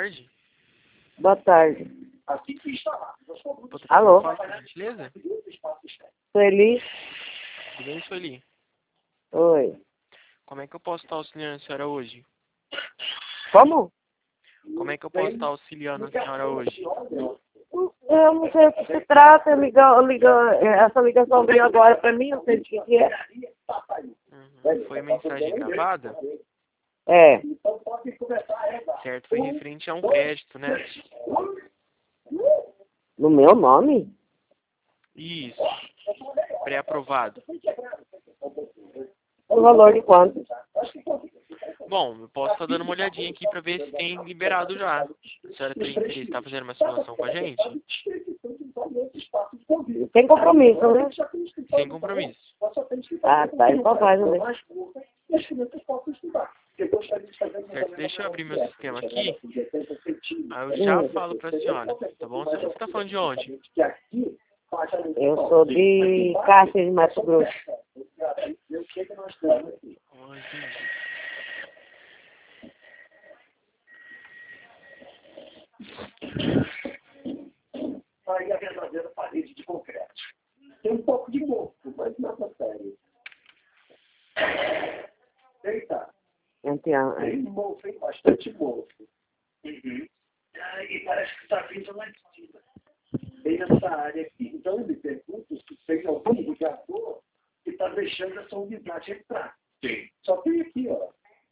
tarde. Boa tarde. Poderia Alô? falar, por gentileza? Sueli? Tudo bem, Sueli? Oi. Como é que eu posso estar auxiliando a senhora hoje? Como? Como é que eu posso estar auxiliando a senhora hoje? Eu não sei o que se trata. Essa ligação veio agora para mim, não sei o que é. Foi mensagem gravada? É. Certo, foi referente a um crédito, né? No meu nome? Isso. Pré-aprovado. O valor de quanto? Bom, eu posso estar dando uma olhadinha aqui para ver se tem liberado já. A senhora tem interesse em estar fazendo uma simulação com a gente? Sem compromisso, né? Sem compromisso. Ah, tá. Então faz, né? Certo, deixa eu abrir meu sistema aqui. Aí eu já falo pra senhora, tá bom? Você tá falando de onde? Eu sou de Cássia de Mato Grosso. Oh, entendi. Aí a verdadeira parede de concreto. Tem um pouco de mofo, mas nada sério. Eita. Então, Tem mofo, tem bastante mofo. E parece que está vindo lá de cima. Bem nessa área aqui. Então eu me pergunto se tem algum ligador que está deixando essa umidade entrar. Sim. Só tem aqui, ó.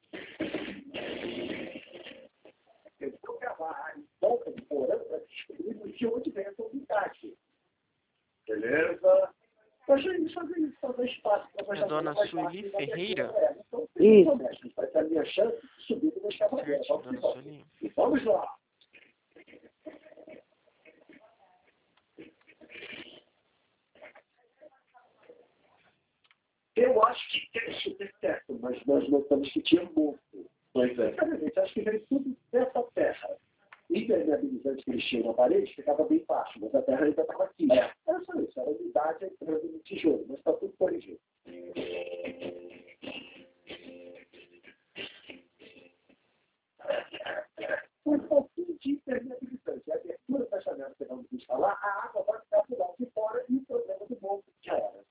Eu vou gravar a área em volta do porão para descobrir de onde vem essa umidade. Beleza? Fazer espaço. É Dona Sueli Ferreira? isso. Vai ter a minha chance de subir e deixar pra Certo, Dona Sueli. E vamos lá. Eu acho que tem super certo, mas nós notamos que tinha mofo. Pois é. Gente, acho que veio tudo dessa terra. O impermeabilizante que eles tinham na parede ficava bem baixo, mas a terra ainda estava aqui. Era só isso, era a umidade entrando no tijolo, mas está tudo corrigido. Um pouquinho de impermeabilizante. A abertura da janela que vamos instalar, a água vai ficar do lado de fora e o problema do mofo já era.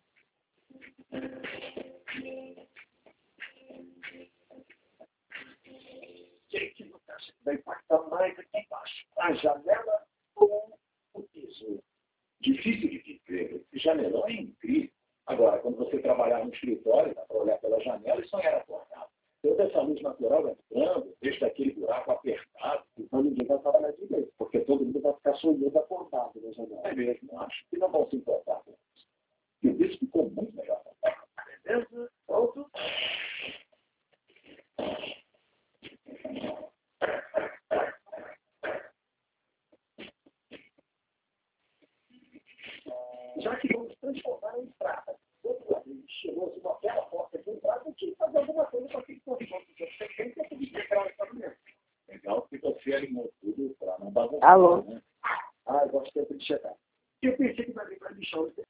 Gente, no caso, vai impactar mais aqui embaixo. A janela ou o piso. Difícil de viver. Esse janelão é incrível. Agora, quando você trabalhar no escritório, dá para olhar pela janela e sonhar acordado. Toda essa luz natural entrando, deixa aquele buraco apertado. Então ninguém vai trabalhar direito, porque todo mundo vai ficar sonhando acordado na janela. É mesmo, acho que não vão se importar com isso. E isso ficou muito melhor. Beleza? Pronto? Já que vamos transformar em prata, outro lado chegou uma bela porta de entrada, eu tinha que fazer alguma coisa para aquele corredor que você tem que entrar no estabelecimento. Legal que você animou tudo para não bagunçar. Alô? Né?